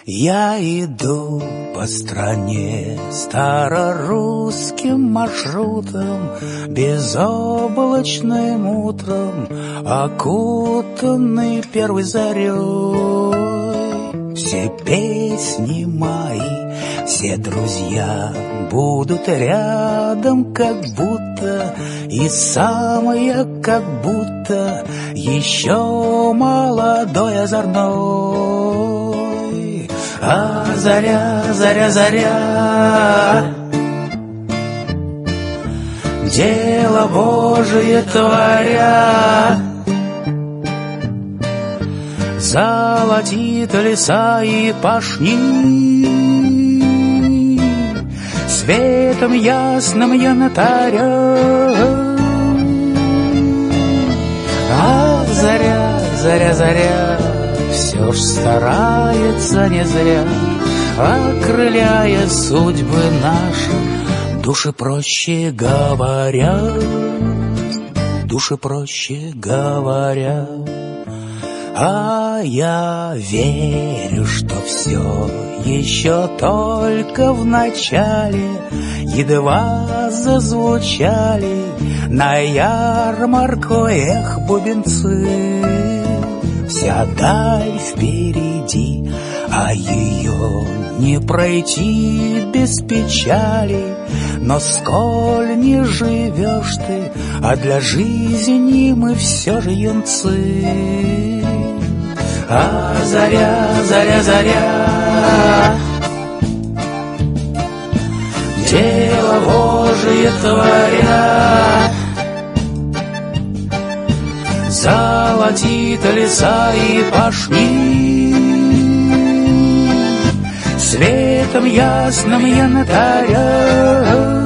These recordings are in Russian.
Я иду по стране старорусским маршрутом, безоблачным утром, окутанный первой зарей. Все песни мои, все друзья будут рядом, как будто, и сам я как будто еще молодой, озорной. А заря, заря, заря, дело Божие творя, золотит леса и пашни, светом ясным янтаря. А заря, заря, заря, все ж старается не зря, окрыляя судьбы наши, души проще говоря, души проще говоря. А я верю, что все еще только в начале, едва зазвучали на ярмарку эх бубенцы. Вся даль впереди, а ее не пройти без печали. Но сколь не живешь ты, а для жизни мы все же юнцы. А заря, заря, заря, дело Божие творя, золотит леса и пашни, светом ясным янтаря.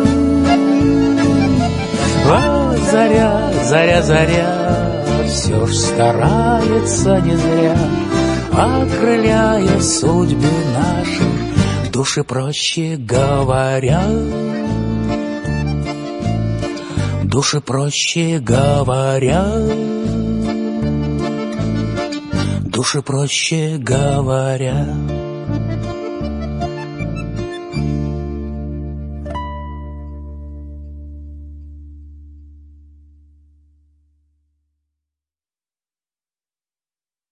А заря, заря, заря, все ж старается не зря, окрыляя судьбы наши, души проще говоря, души проще говоря, души проще говоря.